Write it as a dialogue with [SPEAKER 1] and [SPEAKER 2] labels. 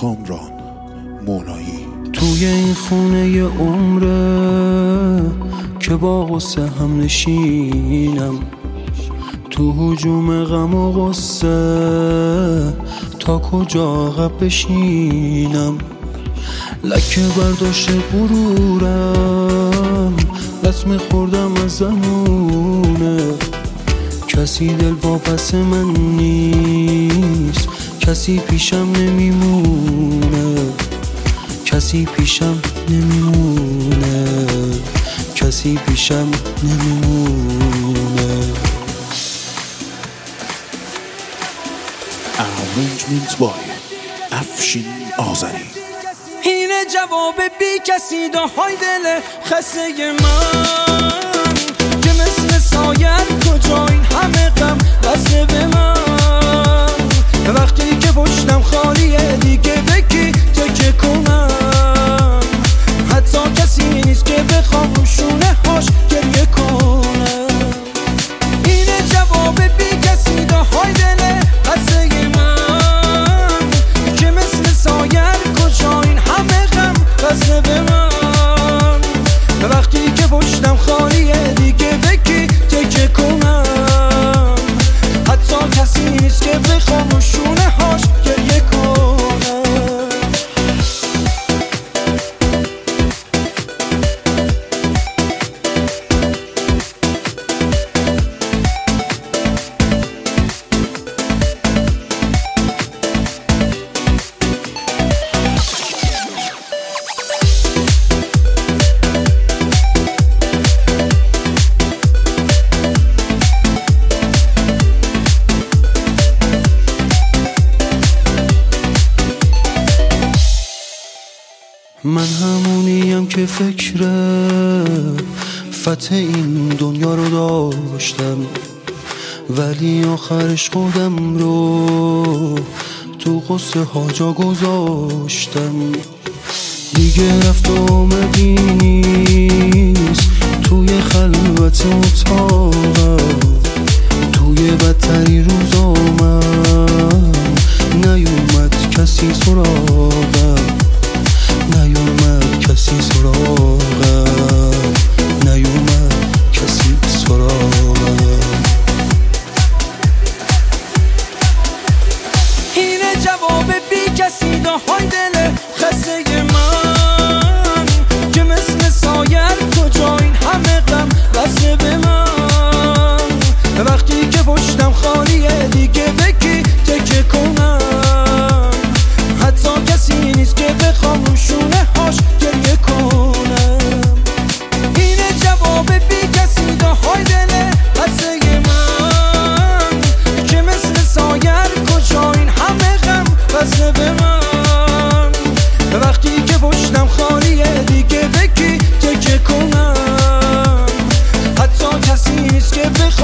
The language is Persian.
[SPEAKER 1] کامران مولایی.
[SPEAKER 2] توی این خونه یه عمره که با غصه هم نشینم، تو هجوم غم و غصه تا کجا عقب بشینم. لکه برداشت غرورم، لطمه خوردم از زمونه. کسی دل واپس من نیست، کسی پیشم نمیمونه، کسی پیشم نمیمونه، کسی پیشم نمیمونه.
[SPEAKER 1] Arrangement by افشین آذری.
[SPEAKER 2] اینه جواب بی کسی داهای دل خسته من، که مثل سایر کجا این همه غم بسته به من. وقتی که پشتم خالیه دیگه به کی تکیه کنم؟ حتی کسی نیست که بخوام رو شونه هاش گریه کنم. اینه جواب بی کسی داهای دل خسته من، که مثل سایر کجا این همه غم بسته به من. وقتی که پشتم خالیه دیگه به کی تکیه کنم؟ حتی کسی نیست که بخوام رو شونه هاش گریه کنم. من همونیم که فکر فتح این دنیا رو داشتم، ولی آخرش خودم رو تو قصه ها جا گذاشتم. دیگه رفت و آمدی نیست توی خلوت اتاقم، توی بدتری روزا من نیومد کسی سراغم، نیومد کسی سراغم، نیومد کسی سراغم. اینه جواب بی کسی داهای دل خسته من، که مثل سایر کجا این همه غم بسته به من. وقتی که پشتم خالیه دیگه به کی تکیه کنم؟ حتی کسی نیست که بخوام رو شونه هاش گریه کنم. اینه جواب بی کسی داهای دل خسته من، که مثل سایر کجا این همه غم بسته به من. وقتی که پشتم خالیه دیگه به کی تکیه کنم؟ حتی کسی نیست که بخوام